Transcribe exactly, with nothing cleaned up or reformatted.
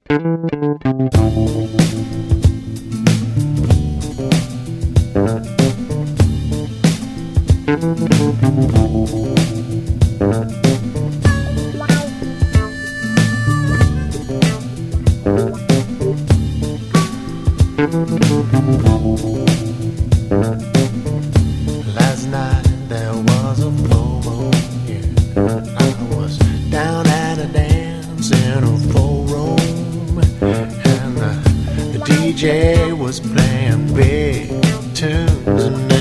Last night there was a full moon, yeah. I was down at a dance in a full room, and the, the D J was playing big tunes, and